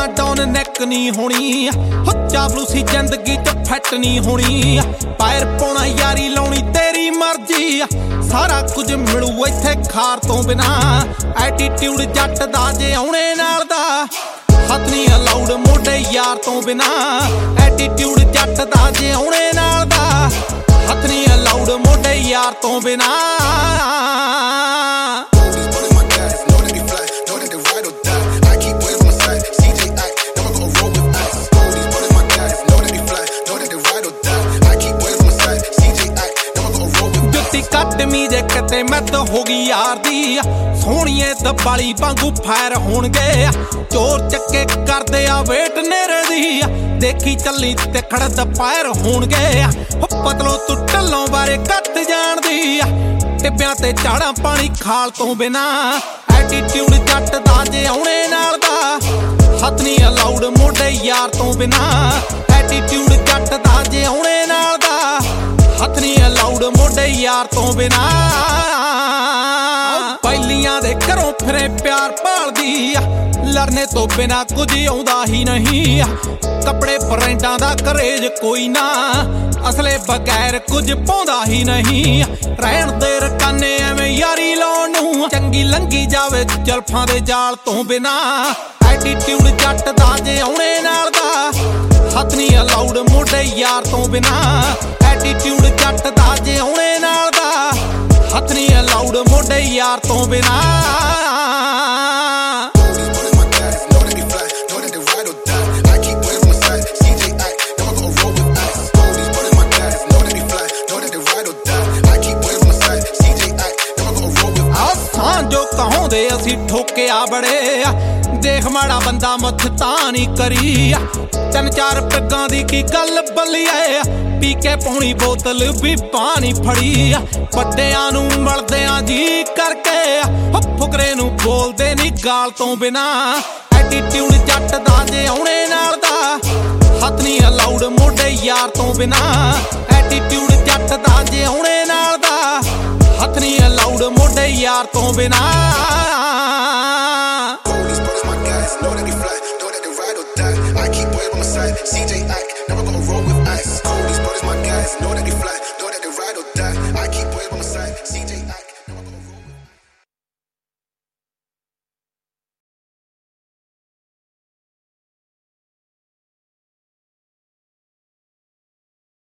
down neck ਨਹੀਂ ਹੋਣੀ ਚਾਪਲੂਸੀ ਜ਼ਿੰਦਗੀ ਚ ਫਿੱਟ ਨਹੀਂ ਹੋਣੀ ਪੈਰ ਪਾਉਣਾ ਯਾਰੀ ਲਾਉਣੀ ਤੇਰੀ ਮਰਜ਼ੀ ਸਾਰਾ ਕੁਝ ਮਿਲੂ ਇੱਥੇ ਖਾਰ ਤੋਂ ਬਿਨਾ ਐਟੀਟਿਊਡ ਜੱਟ ਦਾ ਜੇ ਆਉਣੇ ਨਾਲ ਦਾ ਹੱਥ ਨਹੀਂ ਅਲਾਉਡ ਮੋਢੇ ਯਾਰ ਤੋਂ ਬਿਨਾ ਐਟੀਟਿਊਡ ਜੱਟ ਦਾ ਜੇ ਆਉਣੇ ਨਾਲ ਦਾ ਹੱਥ ਨਹੀਂ ਅਲਾਉਡ ਮੋਢੇ ਯਾਰ ਤੋਂ ਬਿਨਾ ਕੱਟਮੀ ਜੇ ਕਿਤੇ ਮੈਦ ਹੋ ਗਈ ਯਾਰ ਦੀ ਸੋਹਣੀਏ ਦਬਾਲੀ ਵਾਂਗੂ ਫਾਇਰ ਹੋਣਗੇ ਚੋਰ ਚੱਕੇ ਕਰਦੇ ਆ ਵੇਟ ਨੇਰੇ ਦੀ ਦੇਖੀ ਚੱਲੀ ਤੇ ਖੜਦ ਪਾਇਰ ਹੋਣਗੇ ਪਤਲੋ ਤੂੰ ਢੱਲੋਂ ਬਾਰੇ ਕੱਟ ਜਾਣਦੀ ਟਿੱਬਿਆਂ ਤੇ ਝਾੜਾਂ ਪਾਣੀ ਖਾਲ ਤੋਂ ਬਿਨਾ ਐਟੀਟਿਊਡ ਜੱਟ ਦਾ ਜੇ ਆਉਣੇ ਨਾਲ ਦਾ ਹੱਥ ਨਹੀਂ ਅਲਾਉਡ ਮੋਢੇ ਯਾਰ ਤੋਂ ਬਿਨਾ ਐਟੀਟਿਊਡ ਜੱਟ ਦਾ ਜੇ ਆਉਣੇ ਨਾਲ ਦਾ ਹੱਥ ਨਹੀਂ ਅਲਾਉਡ ਮੋਢੇ ਯਾਰ ਤੋਂ ਬਿਨਾ ਪਹਿਲੀਆਂ ਦੇ ਘਰੋਂ ਫਿਰੇ ਪਿਆਰ ਭਾਲਦੀ ਲੜਨੇ ਤੋਂ ਬਿਨਾ ਕੁਝ ਆਉਂਦਾ ਹੀ ਨਹੀਂ ਕੱਪੜੇ ਬ੍ਰਾਂਡਾਂ ਦਾ ਕਰੇਜ ਕੋਈ ਨਾ ਅਸਲੇ ਬਗੈਰ ਕੁਝ ਪਾਉਂਦਾ ਹੀ ਨਹੀਂ ਰਹਿਣ ਦੇ ਰਕਾਨੇ ਐਵੇਂ ਯਾਰੀ ਲਾਉਣ ਨੂੰ ਚੰਗੀ ਲੰਗੀ ਜਾਵੇ ਜ਼ੁਲਫਾਂ ਦੇ ਜਾਲ ਤੋਂ ਬਿਨਾ ਐਟੀਟਿਊਡ ਜੱਟ ਦਾ ਜੇ ਆਉਣੇ ਨਾਲ ਦਾ ਹੱਥ ਨਹੀਂ ਅਲਾਉਡ ਮੋਢੇ ਯਾਰ ਤੋਂ ਬਿਨਾ ਐਟੀਟਿਊਡ ਜੱਟ ਦਾ ਜੇ ਆਉਣੇ ਨਾਲ ਦਾ ਹੱਥ ਨਹੀਂ ਅਲਾਉਡ ਮੋਢੇ ਯਾਰ ਤੋਂ ਬਿਨਾ ਜੋ ਕਹਾਉਂਦੇ ਅਸੀਂ ਠੋਕਿਆ ਬੜੇ ਦੇਖ ਮਾੜਾ ਬੰਦਾ ਮੁੱਥ ਤਾਂ ਨਹੀਂ ਕਰੀ ਤਿੰਨ ਚਾਰ ਪੈਗਾਂ ਦੀ ਕੀ ਗੱਲ ਬੱਲੀਏ ਪੀ ਕੇ ਪਾਉਣੀ ਬੋਤਲ ਵੀ ਪਾਣੀ ਫੜੀ ਵੱਡਿਆਂ ਨੂੰ ਮਿਲਦਿਆਂ ਜੀ ਕਰਕੇ ਫੁਕਰੇ ਨੂੰ ਬੋਲਦੇ ਨਹੀਂ ਗਾਲ ਤੋਂ ਬਿਨਾ ਐਟੀਟਿਊਡ ਜੱਟ ਦਾ ਜੇ ਆਉਣੇ ਨਾਲ ਦਾ ਹੱਥ ਨਹੀਂ ਅਲਾਉਡ ਮੋਢੇ ਯਾਰ ਤੋਂ ਬਿਨਾ ਐਟੀਟਿਊਡ ਜੱਟ ਦਾ ਜੇ ਆਉਣੇ ਨਾਲ ਦਾ ਹੱਥ ਨਹੀਂ ਅਲਾਉਡ ਮੋਢੇ ਯਾਰ ਤੋਂ ਬਿਨਾ